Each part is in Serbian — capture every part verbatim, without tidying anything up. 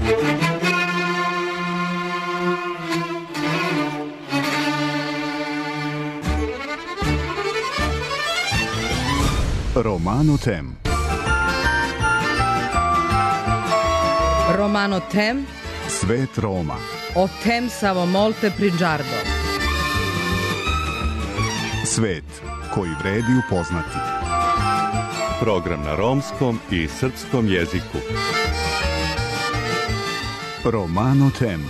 Romano Tem. Romano Tem. Svet Roma. O tem samo molte prigiardo. Svet koji vredi upoznati. Program na romskom i srpskom jeziku. Romano Tem.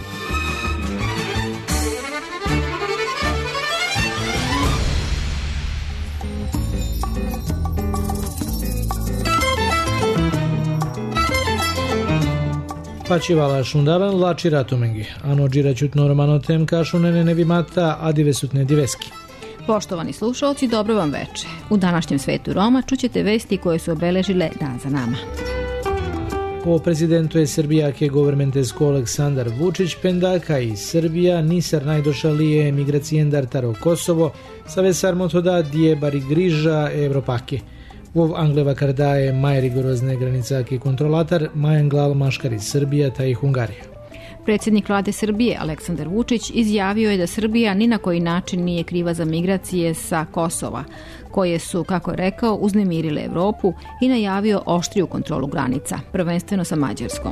Pacivala šundaran lači ratumengi. Ano džiraćutno Romano Tem kašunene nevimata adivesutne diveski. Poštovani slušalci, dobro vam veče. U današnjem svetu Roma čućete vesti koje su obeležile dan za nama. O prezidentu je Srbijake governmentesko Aleksandar Vučić pendaka i Srbija nisar najdošalije emigracijendar taro Kosovo savesar motoda dije bari griža Evropake. Vov Angleva karda je maj rigorozne granicake kontrolatar, majan glal maškari Srbija ta i Hungarija. Predsjednik vlade Srbije Aleksandar Vučić izjavio je da Srbija ni na koji način nije kriva za migracije sa Kosova, koje su, kako je rekao, uznemirile Evropu i najavio oštriju kontrolu granica, prvenstveno sa Mađarskom.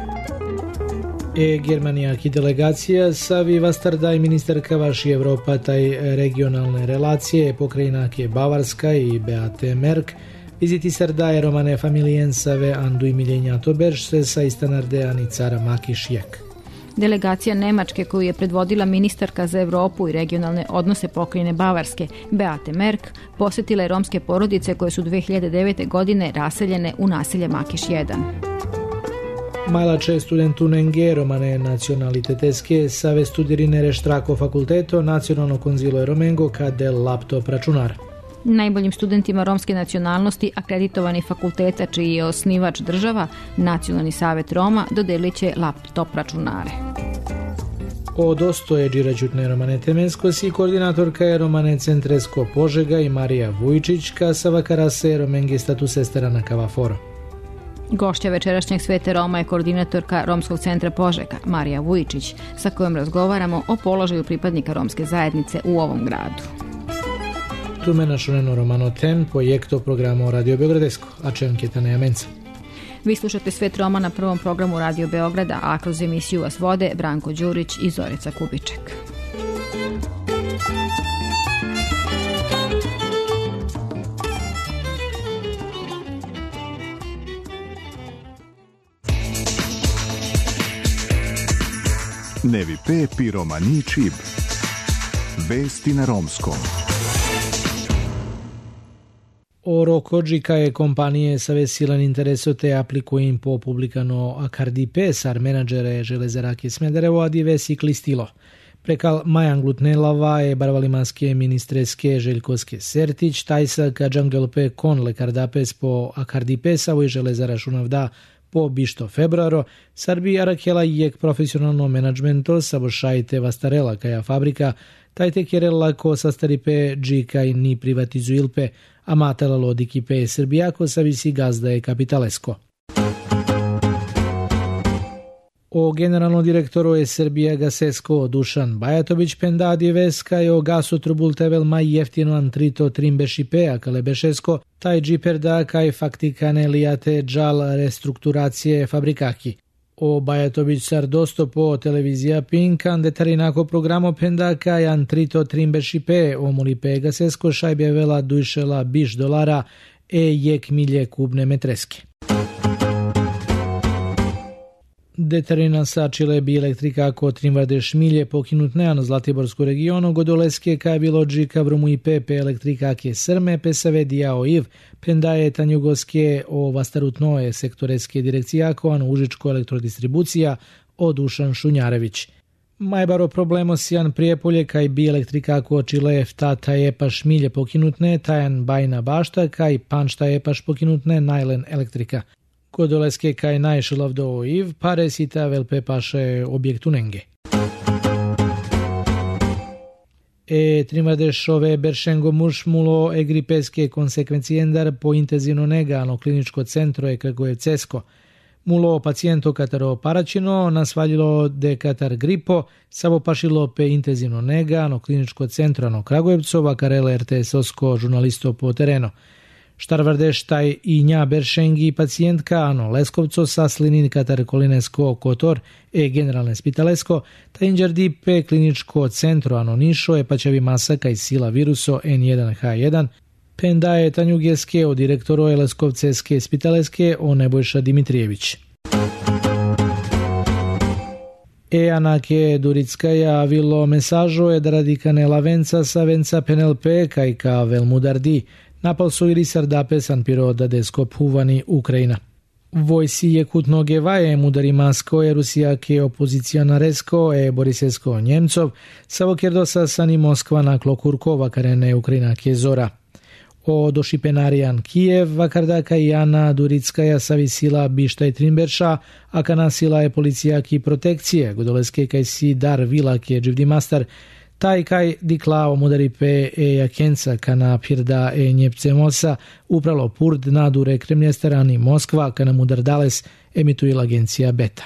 E Germanijaki delegacija savi vastardaj ministarka vaši Evropa taj regionalne relacije pokrajinake Bavarska i Beate Merk viziti sardaje romane familijensave Andu i Miljenjato Berš se sa istanardeani cara Makišjek. Delegacija Nemačke koju je predvodila ministarka za Evropu i regionalne odnose pokrajine Bavarske Beate Merk posjetila je romske porodice koje su dve hiljade devete. godine raseljene u naselje Makiš jedan. Majlače studentu Nenge romane nacionaliteteske save studirine reštrako fakulteto nacionalno konzilo je Romengo kadel laptop računar. Najboljim studentima romske nacionalnosti akreditovani fakulteta čiji je osnivač država, Nacionalni savet Roma, dodelit će laptop računare. Od ostoje džiraćutne Romane Temenskos i koordinatorka je Romane Centresko Požega i Marija Vujčić kasava karase Romenge status estera na Kavaforo. Gošća večerašnjeg sveta Roma je koordinatorka Romskog centra Požega, Marija Vujčić, sa kojom razgovaramo o položaju pripadnika romske zajednice u ovom gradu. Tu me našuneno Romano Tem, projekto programa Radio Beogradesko, a če anketa ne amenca. Vi slušate Svet Roma na prvom programu Radio Beograda, a kroz emisiju vas vode Branko Đurić i Zorica Kubiček. Nevi Pepi Romani Čib. Vesti na romskom. Oro Kodžika je kompanije savesilan intereso te aplikujem po publikano Akardipe sar menadžere železarake Smederevo adive siklistilo. Prekal Majan Glutnelava je barvalimanske ministreske Željkoske Sertić, tajsa ka džangelpe kon lekardapes po Akardipe savoj železara šunavda po bišto februaro, sarbi arakela jek profesionalno menadžmento sabošajte vastarela kaja fabrika, tajte kjerela ko sastaripe džika i ni privatizuilpe, a matala lodikipe Srbijako savisi gazda je kapitalesko. O generalno direktoru je Srbija Gasesko Dušan Bajatović pendadi veska je o gasu trubultevel maj jeftino antrito trimbešipe a kalebešesko taj džiperda kaj faktikane lijate džal restrukturacije fabrikaki. O Bajatović sar dosto po televizija Pinkan detarinako programo pendaka je antrito trimbešipe o mulipe Gasesko šajbe vela dujšela biš dolara e jek milje kubne metreske. Detarina sačile bi elektrika ako trimvade šmilje pokinut neano Zlatiborsku regionu godoleske kaj bilo džika vrumu i pepe elektrika ke srme pesave dijao iv pendaje tanjugoske o vastarutnoje sektoreske direkcijako ano užičko elektrodistribucija o Dušan Šunjarević. Majbaro problemo sijan Prijepolje kaj bi elektrika ako čile ftata epa šmilje pokinutne tajan bajna bašta kaj panšta epaš pokinutne najlen elektrika. Kodoleske kaj najšelav do iv, pare sita velpe paše objektu nenge. E trimvadešove beršengo mušmulo e gripeske konsekvencijendar po intenzivno negano kliničko centro e Kragujevcesko. Mulo pacijento katero paračino nasvaljilo de katar gripo, savo pašilo pe intenzivno nega no kliničko centro no Kragujevcova, karele er te es osko žurnalisto po tereno. Štarvardeš taj i nja beršengi pacijentka ano Leskovco sa slinin katar kolinesko kotor e generalne spitalesko, ta inđardi pe kliničko centro ano Nišo e pačevi masaka i sila viruso en jedan ha jedan, penda je Tanjugeske o direktoro e Leskovceske spitaleske o Nebojša Dimitrijević. E anake Durickaja avilo mesažo e da radikane lavenca sa venca penelpe kaj ka velmudardi, napal su i risardape san piro da deskop huvani Ukrajina. Vojsi je kutno gevaje mudari masko e Rusijake opozicionaresko e Borisesko Njemcov, savokjerdosa sani Moskva na klokurkova karene Ukrajina kezora. O došipenarijan Kijev, vakardaka i Ana Durickaja savisila bištaj Trimberša, a kanasila je policijaki protekcije, godoleske kaj si dar vilak je dživdi mastar, taj kaj diklao mudari pe e jakenca kana pirda e njepce mosa, upralo purd nadure kremljesterani Moskva kana mudar dales emituila agencija Beta.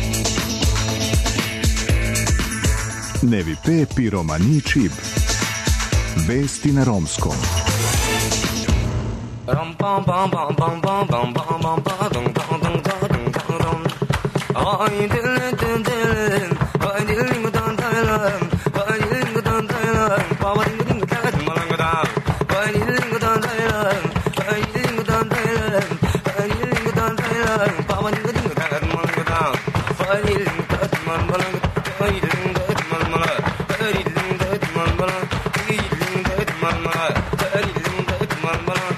Nevi pe piromani čib. Vesti na romskom. Ram pam pam pam pam pam pam pam pam pam dum dum dum dum dum dum. Ay dil dil dil, ay dil dil dum dum, ay dil dil dum dum, pa wa dil dil dum malang dum, ay dil dil dum dum, ay dil dil dum dum, ay dil dil dum dum, pa wa dil dil dum malang dum, ay dil dil dum malang, ay dil dil dum malang, ay dil dil dum malang, ay dil dil dum malang, ay dil dil dum malang.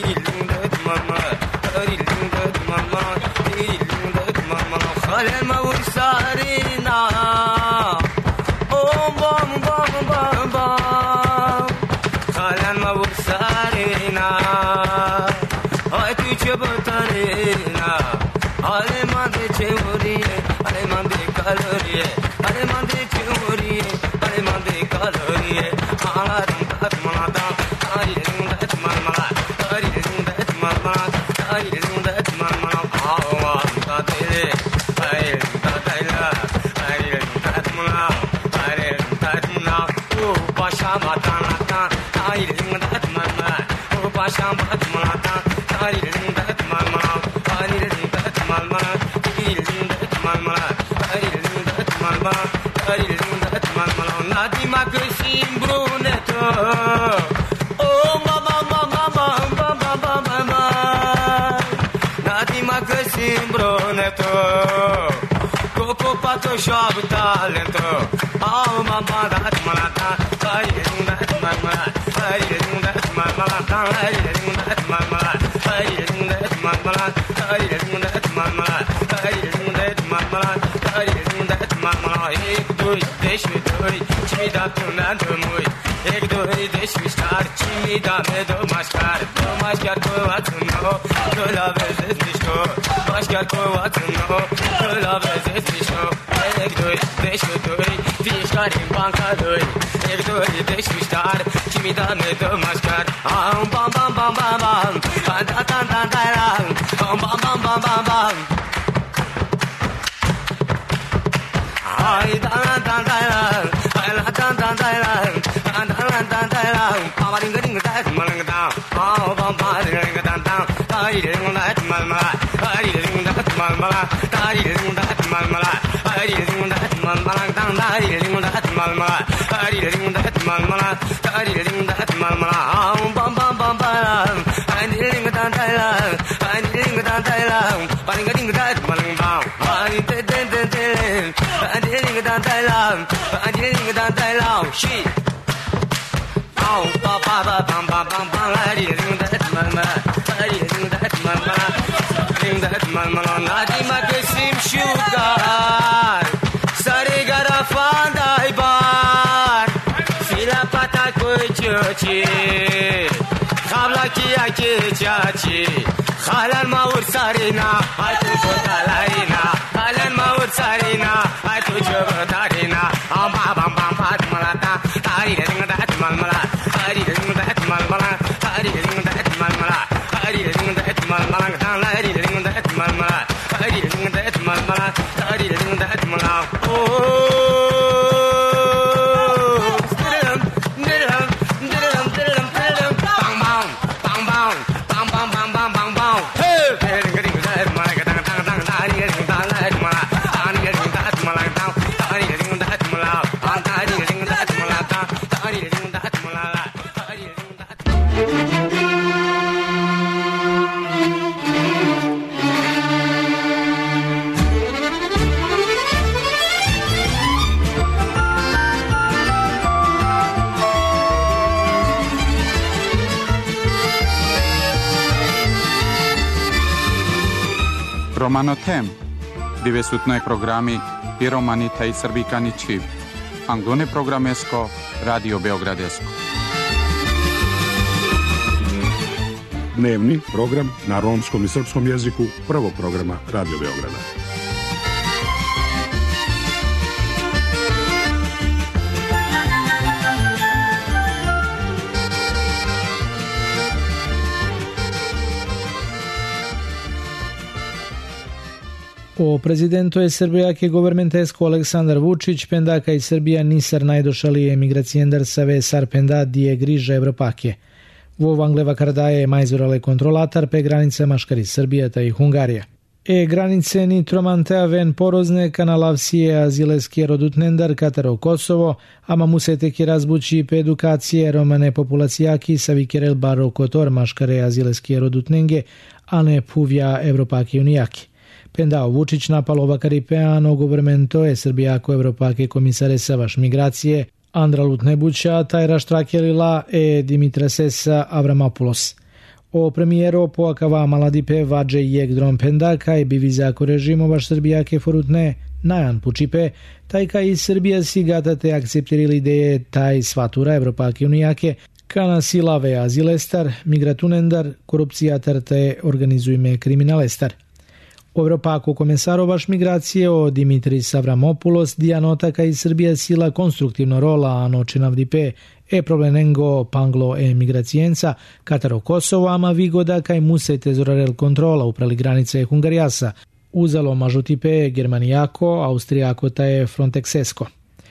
Jogo talento, alma banda malata, ai linda mamma, ai linda mamma, ai linda mamma, ai linda mamma, ai linda mamma, ai linda mamma, ai linda mamma, ek doi deixa doi, te dá tunando muito, ek doi deixa estar, te dá medo mais caro, mais caro que o outro não, toda vez estou, mais caro que o outro não, toda vez estou. Ek doi, deixa doi, ficar em banca doi. Ek doi, deixa estar, que me dá medo mais caro. Ah, bam bam bam bam bam, tan tan tan tan tan, bam bam bam bam bam bam. Ai tan tan tan, ai la tan tan tan, tan tan tan tan, pa ba ding ding da, malang da. Ah, bam bam ding da da, ai ding da mal mal, ai ding da mal mal, ai ding da mal mal. Ai ding da mal mal dang da ai ding da mal mal ai ding da mal mal ai ding da mal mal bam bam bam bam ai ding da da la ai ding da da la pa ding ding da mal bam ai de de de de ai ding da da la ai ding da da la shi au pa pa pa bam bam bam bam ai ding da mal mal ai ding da mal mal ding da mal mal na di ma ke sim sugar sare garafanda ibar sila pata koi chochi khabla kiya ke chachi khalan maur sarina ai tu kalaina khalan maur sarina ai tu jodarina am bam bam bam pat malata ai ding da mal mala ai ding da mal mala ai ding da mal mala ai ding da mal mala ai ding da mal mala ai Romano tem, dive sunt noi programi i romanita i srbikanići, anglone programesko, Radio Beogradesko. Dnevni program na romskom i srpskom jeziku prvog programa Radio Beograda. O prezidentu je Srbijake governmentesko Aleksandar Vučić pendaka i Srbija nisar najdošali emigracijendar save sar penda die griža Evropake. Vo vangleva kardaje majzorale kontrolatar pe granice maškari Srbijata i Hungarija. E granice ni tromantea ven porozne kanalavsije azileske rodutnendar Kataro Kosovo, ama musete ki razbući pe edukacije romane populacijaki sa vikerel baro kotor maškare azileske rodutnenge, a ne puvja Evropake unijaki. Pendao Vučić napalo vakaripeano governmento je Srbijako Evropake komisare savaš migracije Andra Lutnebuća, Tajra Štrakelila e Dimitra Sesa Avramopoulos. O premijero po akava maladipe vađe jek dron pendaka i bivizako režimovaš Srbijake forutne najan pučipe, taj ka i Srbija si gatate akceptirili ideje taj svatura Evropake unijake, kana silave azilestar, migratunendar, korupcijatar te organizujme kriminalestar. U Evropaku komesarovaš migracije o Dimitris Avramopoulos dijanota ka i Srbija sila konstruktivno rola ano činavdipe e problemengo panglo e migracijenca Kataro Kosovo ama vigoda kaj musete zorarel kontrola uprali granice Hungarijasa, uzalo mažutipe Germanijako, Austrijako ta je Frontexesko.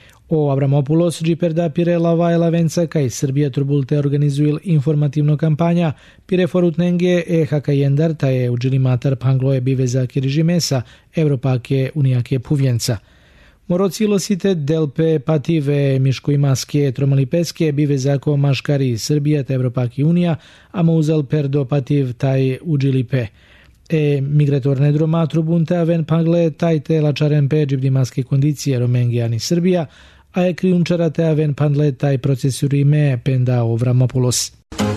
O Avramopoulos džiperda pire lava lavenca kaj Srbija turbulte organizuil informativno kampanja pire forutnenge e hakajendar ta je uđili matar panglo e biveza kiržimesa Evropake unijake puvjenca. Morocilosite delpe pative miškoj maske tromalipeske bivezako maškari Srbija ta Evropake unija ama uzal perdo pativ taj uđilipe. E migratorne droma trubunte aven pangle taj te lačaren pe džibdimaske kondicije romenge ani Srbija, a je krijunčara te aven pandle taj procesurime pendao Avramopoulos.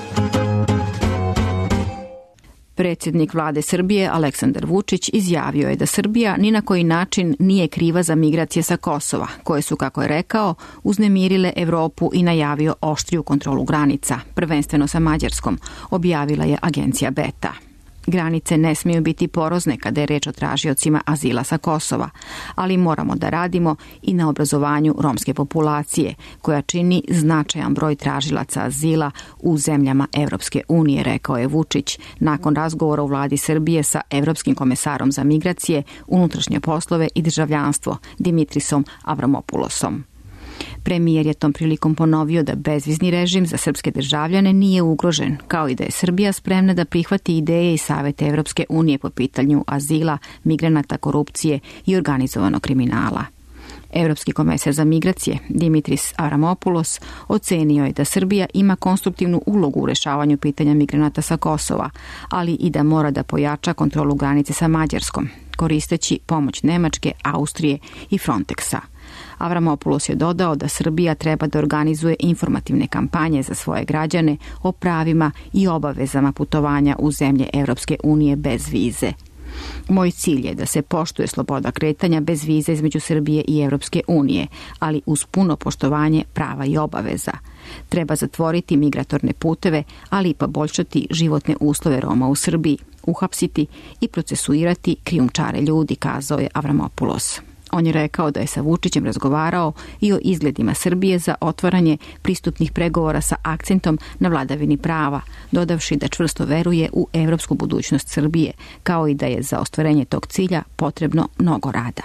Predsjednik vlade Srbije Aleksandar Vučić izjavio je da Srbija ni na koji način nije kriva za migracije sa Kosova, koje su, kako je rekao, uznemirile Evropu i najavio oštriju kontrolu granica, prvenstveno sa Mađarskom, objavila je agencija Beta. Granice ne smiju biti porozne kada je reč o tražiocima azila sa Kosova, ali moramo da radimo i na obrazovanju romske populacije, koja čini značajan broj tražilaca azila u zemljama Evropske unije, rekao je Vučić nakon razgovora u vladi Srbije sa Evropskim komesarom za migracije, unutrašnje poslove i državljanstvo Dimitrisom Avramopoulosom. Premijer je tom prilikom ponovio da bezvizni režim za srpske državljane nije ugrožen, kao i da je Srbija spremna da prihvati ideje i savete Evropske unije po pitanju azila, migranata, korupcije i organizovanog kriminala. Evropski komesar za migracije Dimitris Avramopoulos ocenio je da Srbija ima konstruktivnu ulogu u rešavanju pitanja migranata sa Kosova, ali i da mora da pojača kontrolu granice sa Mađarskom, koristeći pomoć Nemačke, Austrije i Frontexa. Avramopoulos je dodao da Srbija treba da organizuje informativne kampanje za svoje građane o pravima i obavezama putovanja u zemlje Evropske unije bez vize. Moj cilj je da se poštuje sloboda kretanja bez vize između Srbije i Evropske unije, ali uz puno poštovanje prava i obaveza. Treba zatvoriti migratorne puteve, ali i poboljšati životne uslove Roma u Srbiji, uhapsiti i procesuirati krijumčare ljudi, kazao je Avramopoulos. On je rekao da je sa Vučićem razgovarao i o izgledima Srbije za otvaranje pristupnih pregovora sa akcentom na vladavini prava, dodavši da čvrsto veruje u evropsku budućnost Srbije, kao i da je za ostvarenje tog cilja potrebno mnogo rada.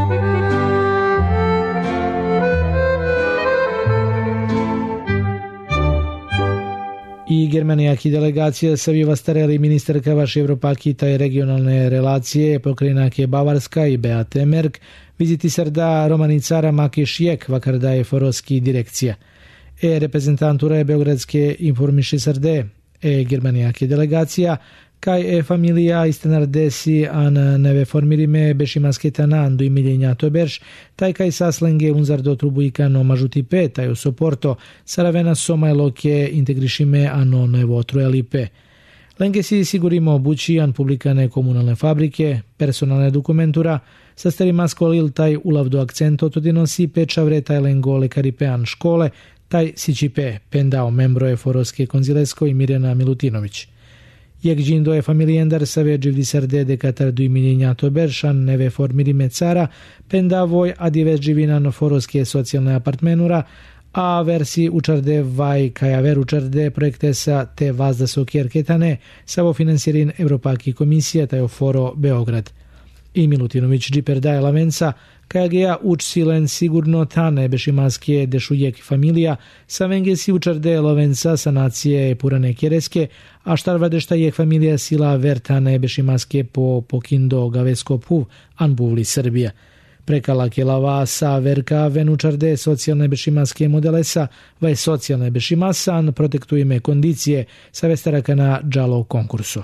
I germanijaki delegacija Saviva Stareli, ministarka vaše Evropakita i regionalne relacije, pokrajinake Bavarska i Beate Merk, viziti srda Romanicara Makešijek, vakar da je foroski direkcija. E reprezentantura je Beogradske informiše srde, e germanijaki delegacija, kaj e familija istenardesi an neve formirime bešimasketanan i miljenjato berš, taj kaj saslenge unzardo trubujikano mažutipe, taj o soporto, saravena somajloke integrišime ano nevo trojalipe. Lenge si sigurimo obući an publikane komunalne fabrike, personalne dokumentura, sa starimasko lil taj ulavdo akcento todinosi pečavre taj lengo lekaripean škole, taj sičipe pendao membroje foroske konzilesko i Mirjana Milutinović. Jak džindo je familijendar sa veđivdi srde de katar du miljenjato beršan neve formirime cara, penda voj adi veđivinan foroske socijalne apartmenura, a versi učarde vaj kaja ver učarde projekte sa te vazda so kjerketane, savo financirin Evropaki komisija taj foro Beograd. I Milutinović džiper daje lavenca, kaja geja uč silen sigurno tane bešimaske dešujek familija, sa venge si učarde lovenca sanacije purane kjereske, a štarvade šta je familija sila vertane bešimaske po pokindo gavesko puv anbuvli Srbija. Prekala kelava sa verka venučarde socijalne bešimaske modelesa, vaj socijalne bešimasan protektujeme kondicije sa vestaraka na džalo konkursu.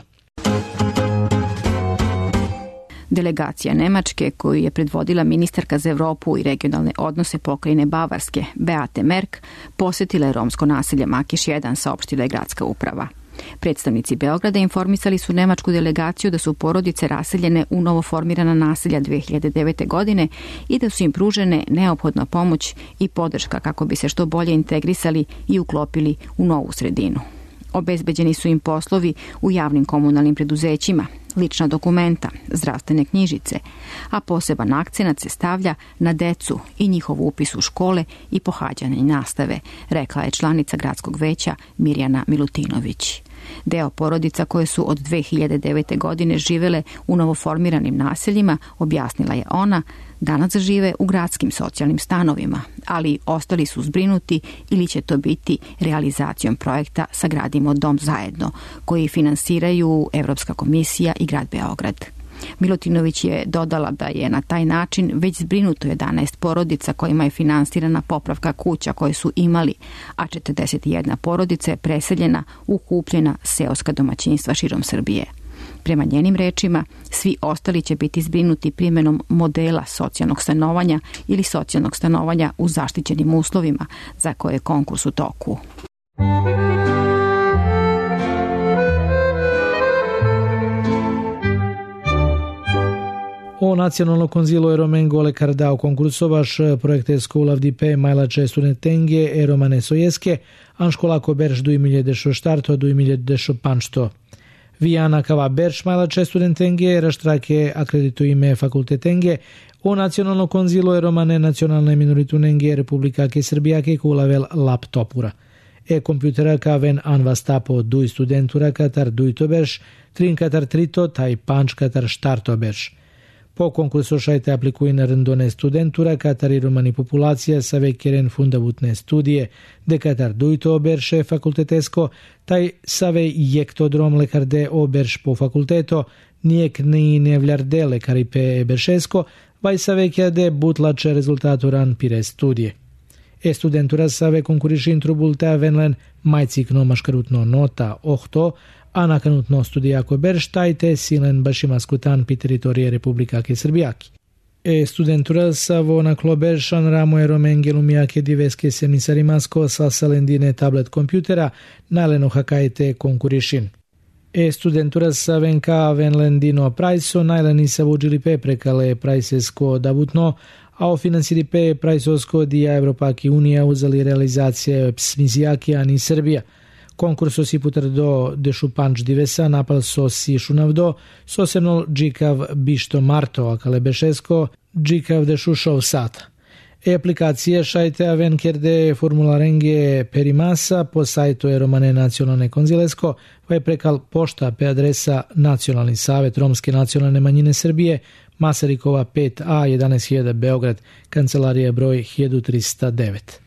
Delegacija Nemačke, koju je predvodila ministarka za Evropu i regionalne odnose pokrajine Bavarske, Beate Merk, posjetila je romsko naselje Makiš jedan, saopštila je gradska uprava. Predstavnici Beograda informisali su nemačku delegaciju da su porodice raseljene u novoformirana naselja dve hiljade devete. godine i da su im pružene neophodna pomoć i podrška kako bi se što bolje integrisali i uklopili u novu sredinu. Obezbeđeni su im poslovi u javnim komunalnim preduzećima, lična dokumenta, zdravstvene knjižice, a poseban akcenat se stavlja na decu i njihov upis u škole i pohađanje nastave, rekla je članica gradskog veća Mirjana Milutinović. Deo porodica koje su od dve hiljade devete. godine živele u novoformiranim naseljima, objasnila je ona, danas žive u gradskim socijalnim stanovima, ali ostali su zbrinuti ili će to biti realizacijom projekta Sagradimo dom zajedno, koji finansiraju Evropska komisija i grad Beograd. Milutinović je dodala da je na taj način već zbrinuto jedanaest porodica kojima je finansirana popravka kuća koje su imali, a četrdeset jedna porodica je preseljena u kupljena seoska domaćinstva širom Srbije. Prema njenim rečima, svi ostali će biti zbrinuti primjenom modela socijalnog stanovanja ili socijalnog stanovanja u zaštićenim uslovima za koje je konkurs u toku. O nacionalno konzilo e Romengo lekardao konkursovaš projektesko ulavdipe majlače studentenge e romane sojeske, anškolako berš du imiljedešo štarto du imiljedešo panšto. Vijana kava berš majlače studentenge raštrake akredituime fakultetenge o nacionalno konzilo e romane nacionalne minoritunenge Republikake Srbijake kulavel laptopura. E kompjutera kaven anvastapo duj studentura katar duj to berš, trin katar trito taj panč katar štarto berš. Po konkursu šajte aplikujne rndone studentura katar i romani populacija sa vekeren fundavutne studije de katar dujto oberše fakultetesko, taj save jektodrom lekarde oberš po fakulteto, nijek ni nevljarde lekaripe eberšesko, vaj save kjade butlače rezultaturan pire studije. E studentura save konkurišin trubulta venlen majcikno maškarutno nota ohto, a nakanutno studijako berštajte silen bašimaskutan pi teritorije Republikake Srbijaki. E studentura savo na kloberšan ramo je romengelumijake diveske semisarimasko sa salendine tablet kompjutera naleno hakajte konkurišin. E studentura sa venka venlendino prajso najleni sa vuđilipe prekale prajsesko davutno, a o finansiripe prajsosko dija Evropaki unija uzeli realizacije psmizijaki ani Srbija. Konkurso si putrdo dešu panč divesa napal so si šunavdo, sosemnol džikav bišto marto, akale bešesko, Gjikav de Shushov Sata. E-aplikacije šajte avenkerde formularenge perimasa po sajtu e Romane nacionalne konzilesko, pa je prekal pošta pe adresa Nacionalni savet Romske nacionalne manjine Srbije, Masarikova pet a jedanaest hiljada Beograd, kancelarija broj hiljadu trista devet.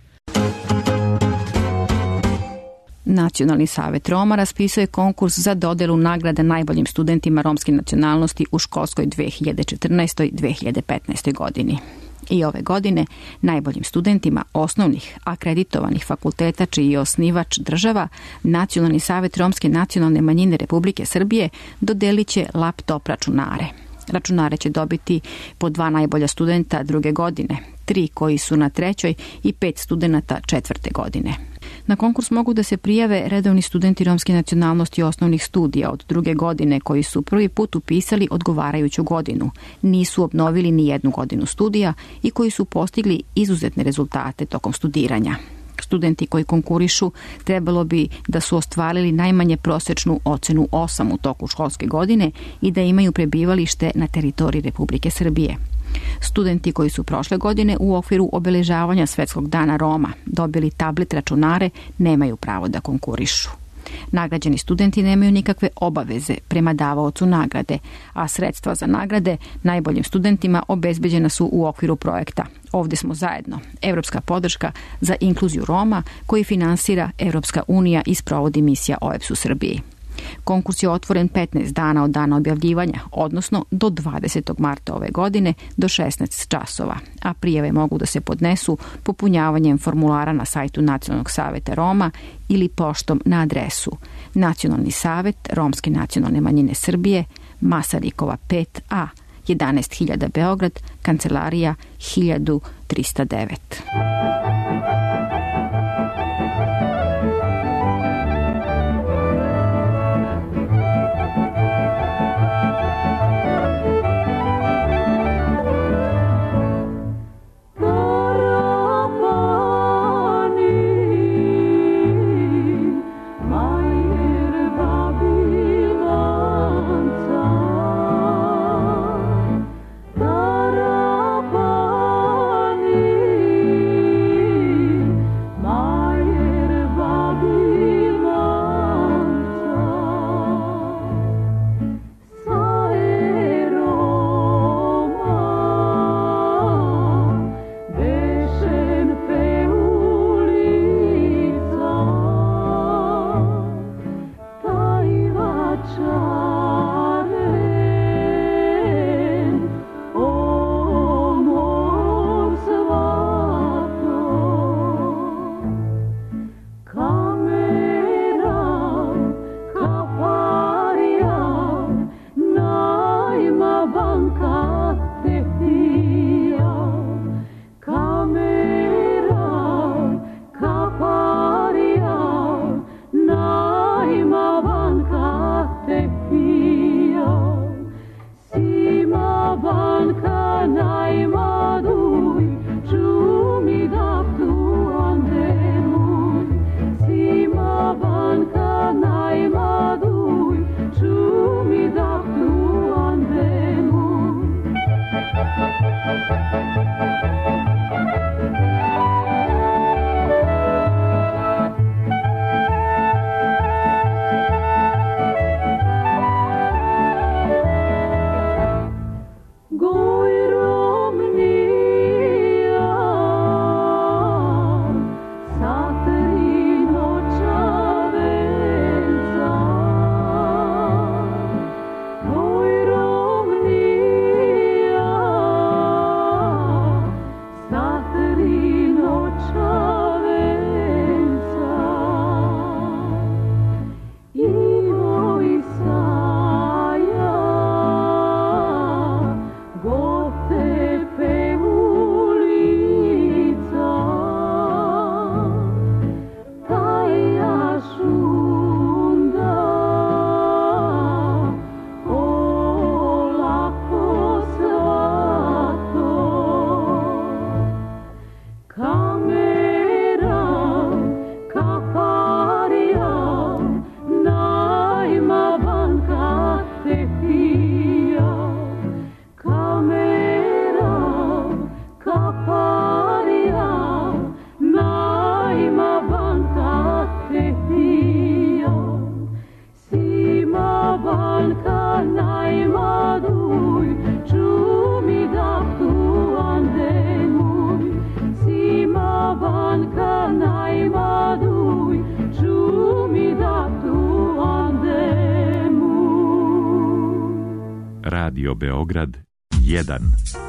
Nacionalni savet Roma raspisao je konkurs za dodelu nagrade najboljim studentima romske nacionalnosti u školskoj dve hiljade četrnaestoj dve hiljade petnaestoj godini. I ove godine najboljim studentima osnovnih akreditovanih fakulteta čiji je osnivač država, Nacionalni savet Romske nacionalne manjine Republike Srbije dodelit će laptop računare. Računare će dobiti po dva najbolja studenta druge godine, tri koji su na trećoj i pet studenata četvrte godine. Na konkurs mogu da se prijave redovni studenti romske nacionalnosti osnovnih studija od druge godine koji su prvi put upisali odgovarajuću godinu, nisu obnovili ni jednu godinu studija i koji su postigli izuzetne rezultate tokom studiranja. Studenti koji konkurišu trebalo bi da su ostvarili najmanje prosečnu ocenu osam u toku školske godine i da imaju prebivalište na teritoriji Republike Srbije. Studenti koji su prošle godine u okviru obeležavanja Svetskog dana Roma dobili tablet računare nemaju pravo da konkurišu. Nagrađeni studenti nemaju nikakve obaveze prema davaocu nagrade, a sredstva za nagrade najboljim studentima obezbeđena su u okviru projekta Ovde smo zajedno, evropska podrška za inkluziju Roma koji finansira Evropska unija i sprovodi misija O E B S u Srbiji. Konkurs je otvoren petnaest dana od dana objavljivanja, odnosno do dvadesetog marta ove godine do šesnaest časova, a prijave mogu da se podnesu popunjavanjem formulara na sajtu Nacionalnog saveta Roma ili poštom na adresu Nacionalni savet Romske nacionalne manjine Srbije, Masarikova pet a jedanaest hiljada Beograd, kancelarija hiljadu trista devet. Radio Beograd jedan.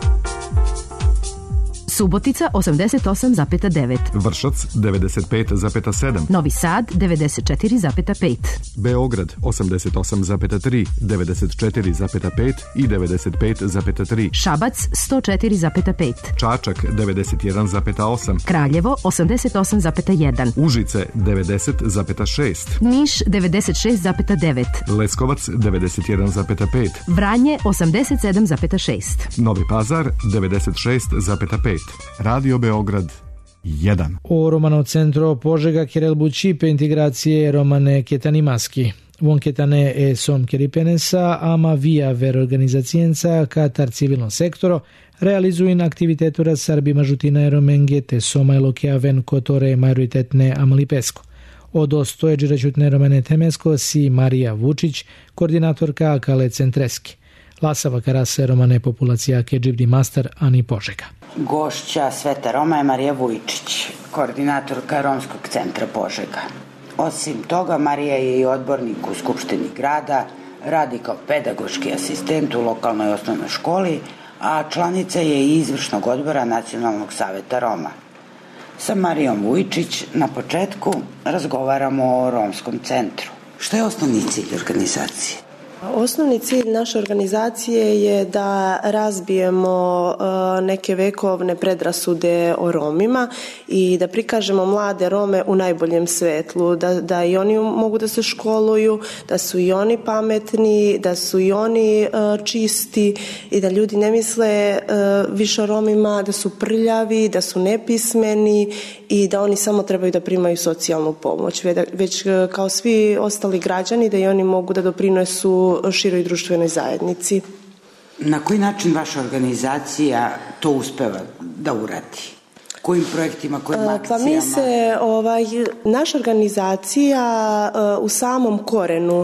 Subotica osamdeset osam zarez devet. Vršac devedeset pet zarez sedam. Novi Sad devedeset četiri zarez pet. Beograd osamdeset osam zarez tri, devedeset četiri zarez pet i devedeset pet zarez tri. Šabac sto četiri zarez pet. Čačak devedeset jedan zarez osam. Kraljevo osamdeset osam zarez jedan. Užice devedeset zarez šest. Niš devedeset šest zarez devet. Leskovac devedeset jedan zarez pet. Vranje osamdeset sedam zarez šest. Novi Pazar devedeset šest zarez pet. Radio Beograd jedan. O Romano centro Požega Kirel Bucipe integracije Romane Ketanimaski. Von Ketane e som Keripenesa ama via ver organizacijenca katar civilno sektoro realizuin aktivitetura Sarbi mažutina e Romengete soma elokeaven kotore majoritetne amalipesko. Od ostoje džiraćutne Romane Temesko si Marija Vučić, koordinatorka Akale Centreski. Lasava Karase Romane populacija Kedžibdi Master Ani Požega. Gošća Sveta Roma je Marija Vujčić, koordinatorka Romskog centra Požega. Osim toga, Marija je i odbornik u Skupštini grada, radi kao pedagoški asistent u lokalnoj osnovnoj školi, a članica je i izvršnog odbora Nacionalnog saveta Roma. Sa Marijom Vujčić na početku razgovaramo o Romskom centru. Šta je osnovni cilj organizacije? Osnovni cilj naše organizacije je da razbijemo neke vekovne predrasude o Romima i da prikažemo mlade Rome u najboljem svetlu, da, da i oni mogu da se školuju, da su i oni pametni, da su i oni čisti i da ljudi ne misle više o Romima da su prljavi, da su nepismeni i da oni samo trebaju da primaju socijalnu pomoć, već kao svi ostali građani da i oni mogu da doprinesu široj društvenoj zajednici. Na koji način vaša organizacija to uspeva da uradi? Kojim projektima, kojim akcijama? Pa mi se, ovaj, naša organizacija u samom korenu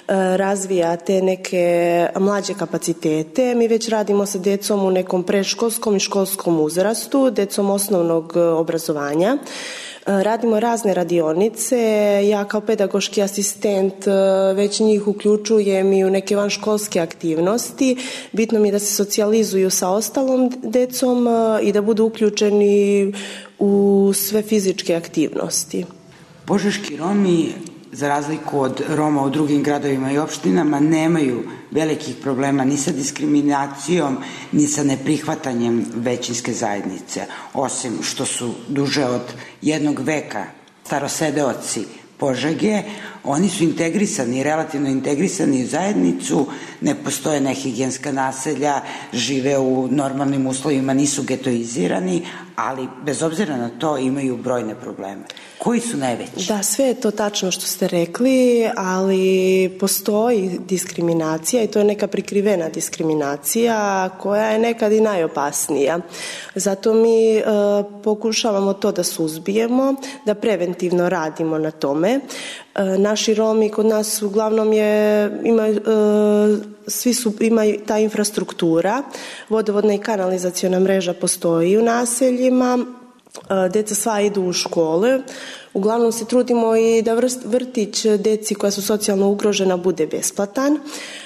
razvija te neke mlađe kapacitete. Mi već radimo sa decom u nekom predškolskom i školskom uzrastu, decom osnovnog obrazovanja. Radimo razne radionice, ja kao pedagoški asistent već njih uključujem i u neke vanškolske aktivnosti. Bitno mi je da se socijalizuju sa ostalom decom i da budu uključeni u sve fizičke aktivnosti. Požeški Romi, za razliku od Roma u drugim gradovima i opštinama, nemaju velikih problema ni sa diskriminacijom, ni sa neprihvatanjem većinske zajednice, osim što su duže od jednog veka starosedeoci Požege. Oni su integrisani, relativno integrisani u zajednicu, ne postoje nehigijenska naselja, žive u normalnim uslovima, nisu getoizirani, ali bez obzira na to imaju brojne probleme. Koji su najveći? Da, sve je to tačno što ste rekli, ali postoji diskriminacija i to je neka prikrivena diskriminacija koja je nekad i najopasnija. Zato mi e, pokušavamo to da suzbijemo, da preventivno radimo na tome. E, naši Romi kod nas uglavnom je, imaju, e, svi su, imaju ta infrastruktura, vodovodna i kanalizaciona mreža postoji u naseljima, deca sva idu u škole. Uglavnom se trudimo i da vrtić deci koja su socijalno ugrožena bude besplatan.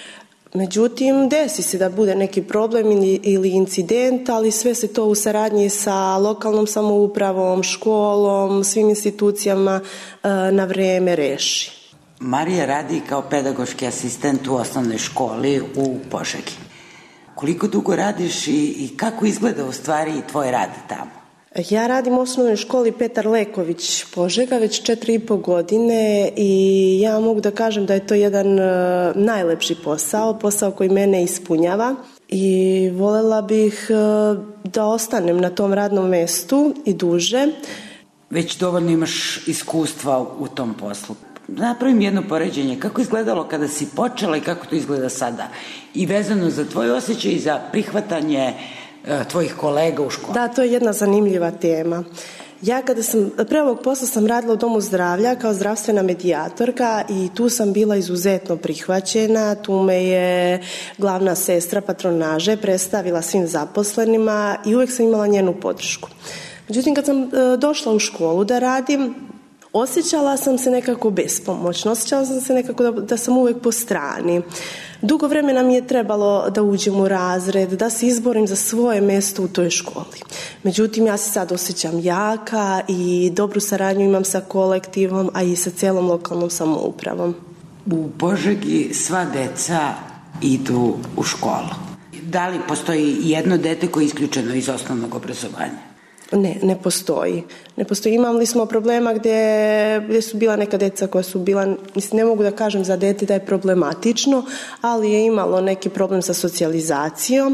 Međutim, desi se da bude neki problem ili incident, ali sve se to u saradnji sa lokalnom samoupravom, školom, svim institucijama na vreme reši. Marija radi kao pedagoški asistent u osnovnoj školi u Požegi. Koliko dugo radiš i, i kako izgleda u stvari tvoj rad tamo? Ja radim u osnovnoj školi Petar Leković Požega već četiri i po godine i ja mogu da kažem da je to jedan uh, najlepši posao, posao koji mene ispunjava i voljela bih uh, da ostanem na tom radnom mestu i duže. Već dovoljno imaš iskustva u tom poslu. Napravim jedno poređenje. Kako izgledalo kada si počela i kako to izgleda sada? I vezano za tvoj osjećaj i za prihvatanje tvojih kolega u školi. Da, to je jedna zanimljiva tema. Ja kada sam, pre ovog posla sam radila u domu zdravlja kao zdravstvena medijatorka i tu sam bila izuzetno prihvaćena, tu me je glavna sestra patronaže predstavila svim zaposlenima i uvek sam imala njenu podršku. Međutim, kad sam došla u školu da radim, Osjećala sam se nekako bespomoćno, osjećala sam se nekako da, da sam uvijek po strani. Dugo vremena mi je trebalo da uđem u razred, da se izborim za svoje mjesto u toj školi. Međutim, ja se sad osjećam jaka i dobru saradnju imam sa kolektivom, a i sa cijelom lokalnom samoupravom. U Požegi sva deca idu u školu. Da li postoji jedno dete koje je isključeno iz osnovnog obrazovanja? Ne, ne postoji. Ne postoji. Imali smo problema gdje, gdje su bila neka djeca koja su bila, mislim, ne mogu da kažem za dete da je problematično, ali je imalo neki problem sa socijalizacijom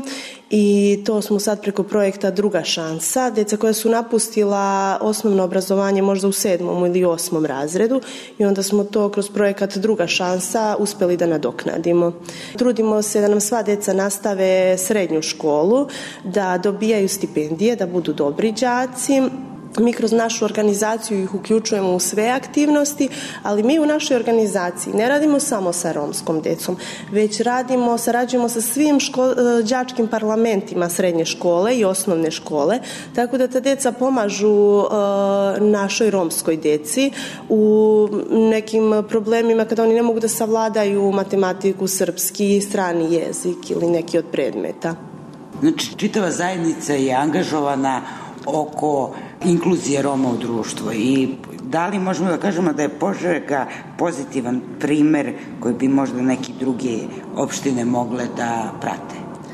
i to smo sad preko projekta Druga šansa. Djeca koja su napustila osnovno obrazovanje možda u sedmom ili osmom razredu i onda smo to kroz projekat Druga šansa uspjeli da nadoknadimo. Trudimo se da nam sva djeca nastave srednju školu, da dobijaju stipendije, da budu dobri đaci. Mi kroz našu organizaciju ih uključujemo u sve aktivnosti, ali mi u našoj organizaciji ne radimo samo sa romskom djecom, već radimo, sarađujemo sa svim ško, đačkim parlamentima srednje škole i osnovne škole, tako da ta djeca pomažu uh, našoj romskoj djeci u nekim problemima kada oni ne mogu da savladaju matematiku, srpski, strani jezik ili neki od predmeta. Znači, čitava zajednica je angažovana oko inkluzije Roma u društvo i da li možemo da kažemo da je Požega pozitivan primer koji bi možda neki druge opštine mogle da prate?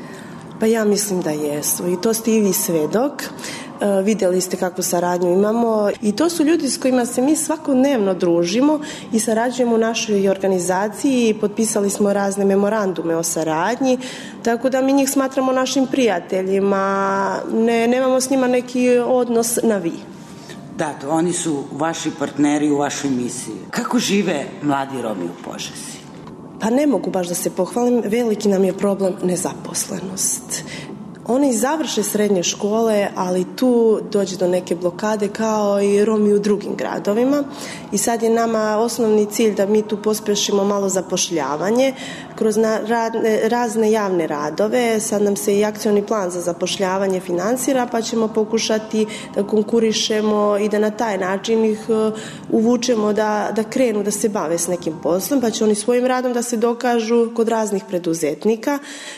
Pa ja mislim da jesu i to ste i vi svedok. E, vidjeli ste kakvu saradnju imamo i to su ljudi s kojima se mi svakodnevno družimo i sarađujemo u našoj organizaciji i potpisali smo razne memorandume o saradnji, tako da mi njih smatramo našim prijateljima, ne, nemamo s njima neki odnos na vi. Da, to oni su vaši partneri u vašoj misiji. Kako žive mladi Romi u Požezi? Pa ne mogu baš da se pohvalim, veliki nam je problem nezaposlenost. Oni završe srednje škole, ali tu dođe do neke blokade kao i Romi u drugim gradovima i sad je nama osnovni cilj da mi tu pospješimo malo zapošljavanje kroz na, radne, razne javne radove. Sad nam se i akcioni plan za zapošljavanje financira, pa ćemo pokušati da konkurišemo i da na taj način ih uh, uvučemo da, da krenu da se bave s nekim poslom, pa će oni svojim radom da se dokažu kod raznih preduzetnika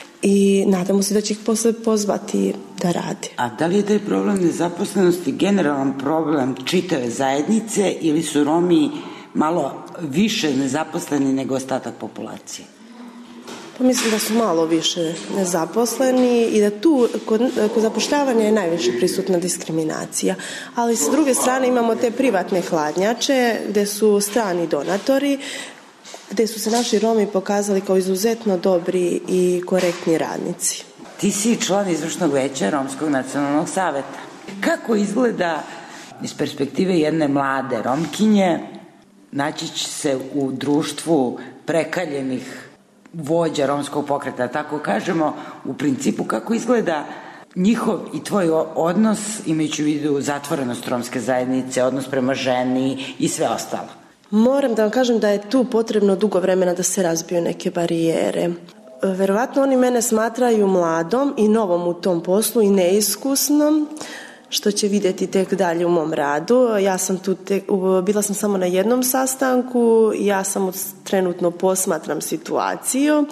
i nadamo se da će ih posle pozvati da rade. A da li je taj problem nezaposlenosti generalan problem čitave zajednice ili su Romi malo više nezaposleni nego ostatak populacije? Pa mislim da su malo više nezaposleni i da tu kod, kod zapošljavanja je najviše prisutna diskriminacija. Ali sa druge strane imamo te privatne hladnjače gdje su strani donatori, gdje su se naši Romi pokazali kao izuzetno dobri i korektni radnici. Ti si član izvršnog veća Romskog nacionalnog saveta. Kako izgleda iz perspektive jedne mlade Romkinje naći se u društvu prekaljenih vođa romskog pokreta, tako kažemo, u principu kako izgleda njihov i tvoj odnos imajući u vidu zatvorenost romske zajednice, odnos prema ženi i sve ostalo? Moram da vam kažem da je tu potrebno dugo vremena da se razbiju neke barijere. Verovatno oni mene smatraju mladom i novom u tom poslu i neiskusnom, što će vidjeti tek dalje u mom radu. Ja sam tu tek, bila sam samo na jednom sastanku, ja samo trenutno posmatram situaciju.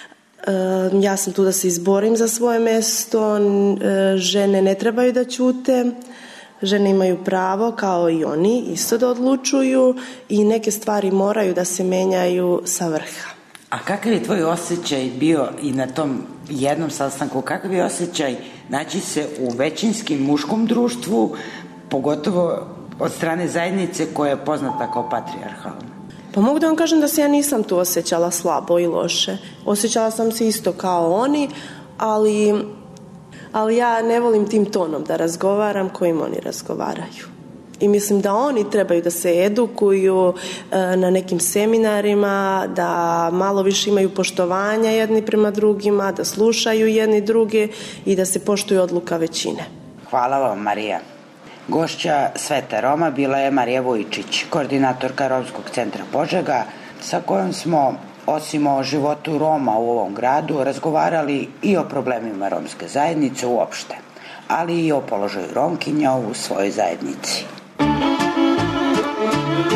Ja sam tu da se izborim za svoje mjesto, žene ne trebaju da ćute. Žene imaju pravo, kao i oni, isto da odlučuju i neke stvari moraju da se menjaju sa vrha. A kakav je tvoj osjećaj bio i na tom jednom sastanku, kakav je osjećaj naći se u većinskim muškom društvu, pogotovo od strane zajednice koja je poznata kao patrijarhalna? Pa mogu da vam kažem da se ja nisam tu osjećala slabo i loše. Osjećala sam se isto kao oni, ali... ali ja ne volim tim tonom da razgovaram kojim oni razgovaraju. I mislim da oni trebaju da se edukuju e, na nekim seminarima, da malo više imaju poštovanja jedni prema drugima, da slušaju jedni druge i da se poštuju odluka većine. Hvala vam, Marija. Gošća Sveta Roma bila je Marija Vujčić, koordinatorka Romskog centra Požega, sa kojom smo osim o životu Roma u ovom gradu razgovarali i o problemima romske zajednice uopšte, ali i o položaju Romkinja u svojoj zajednici.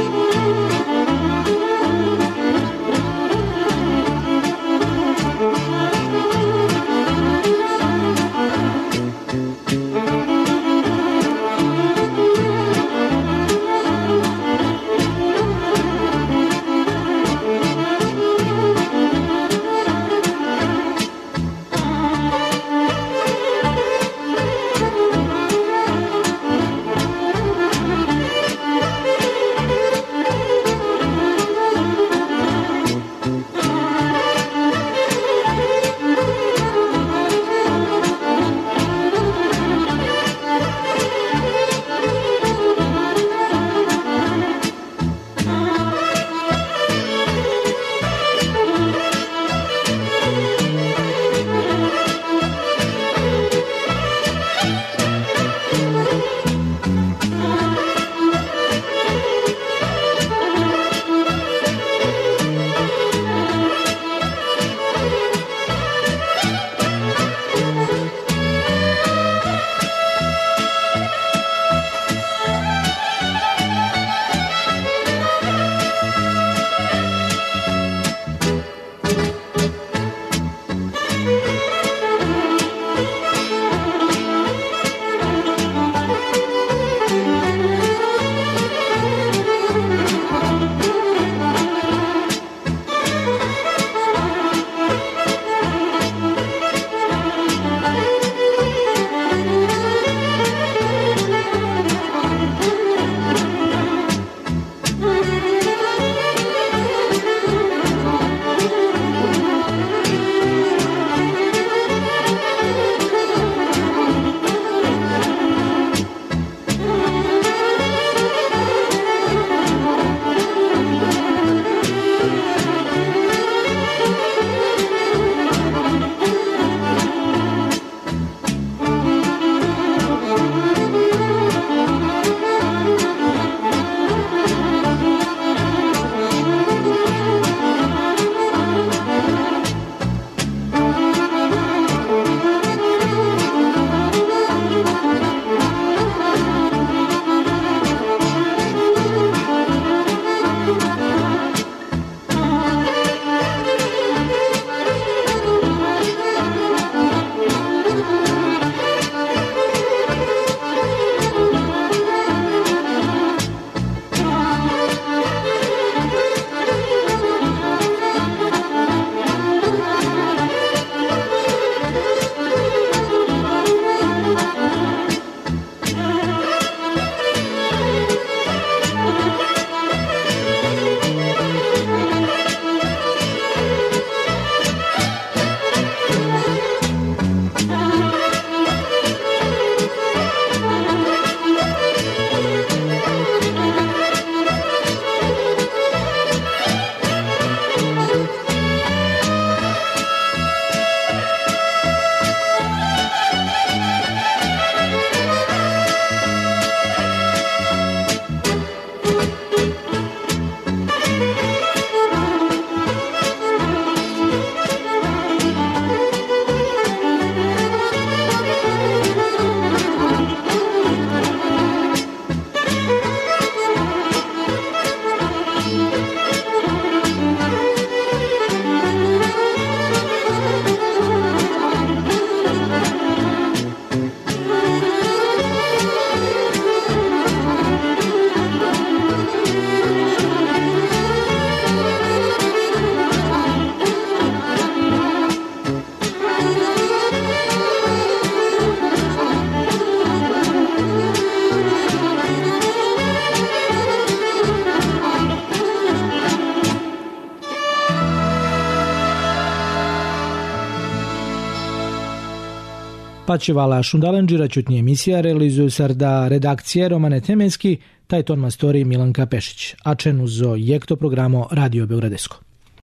Pačevala Šundalenđira čutnije emisija realizuju sarda redakcije Romane Temenski, taj ton mastori Milanka Pešić, a čen uzo jekto programo Radio Beogradesko.